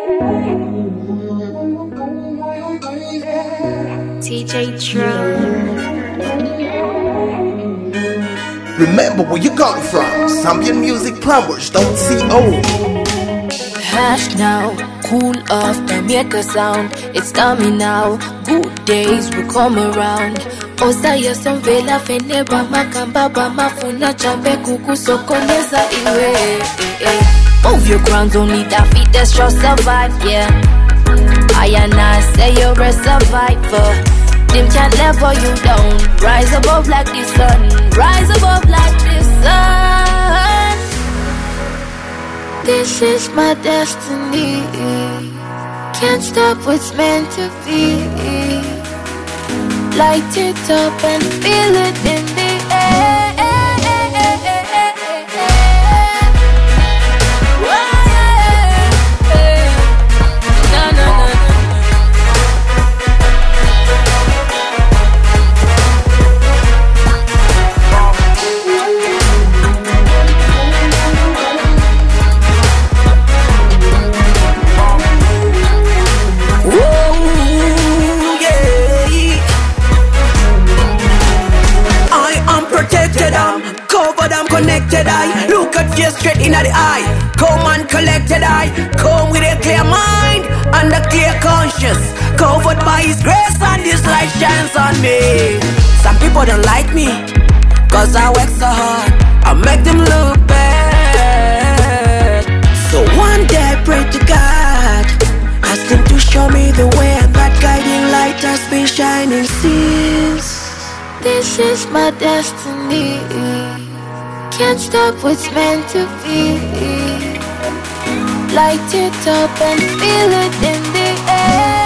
TJ True. Remember where you come from. ZambianMusicPlumbers.co. Hash now, cool off the maker sound. It's coming now, good days will come around. Osaya somvela fene bama kamba bama funa chambe kuku sokoneza iwe. Move your crowns, only that feet that shall survive, yeah. I and I say you're a survivor. Them can't level you down. Rise above like the sun. Rise above like the sun. This is my destiny. Can't stop what's meant to be. Light it up and feel it in the air. Connected eye, look at you straight in the eye. Come and collected eye, come with a clear mind and a clear conscience. Covered by His grace and His light shines on me. Some people don't like me, cause I work so hard. I make them look bad. So one day I pray to God, ask Him to show me the way, and that guiding light has been shining since. This is my destiny. Can't stop what's meant to be. Light it up and feel it in the air.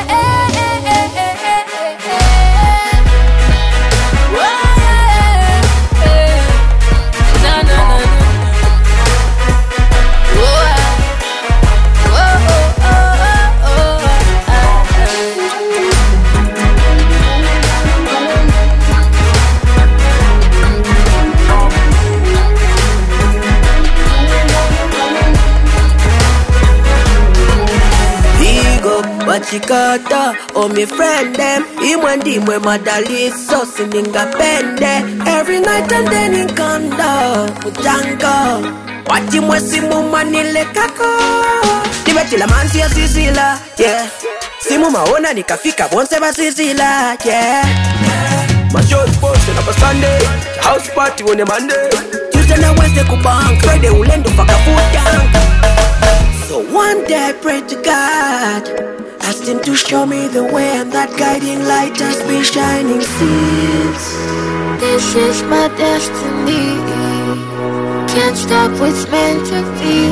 Chikata, oh my friend them. Imwendi mwe madali so sininga pende. Every night and then in kanda Mujango wati mwesi mumanile kako. Tibetila mansi ya sisila, yeah. Simu maona nikafika bonse ba sisila, yeah. My short post on a Sunday, house party on a Monday. Tuesday na Wednesday kubang, Friday ulendo faka futa. So one day I pray to God, asked Him to show me the way, and that guiding light has been shining since. This is my destiny. Can't stop what's meant to be.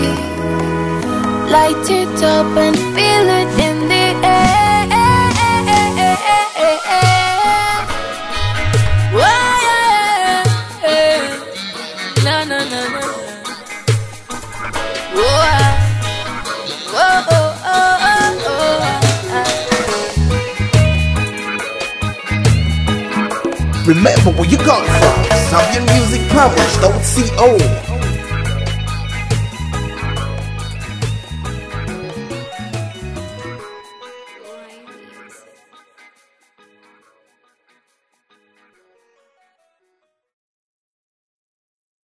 Light it up and feel it in the air. No, no, no, no. Remember where you come from. ZambianMusicPlumbers.co.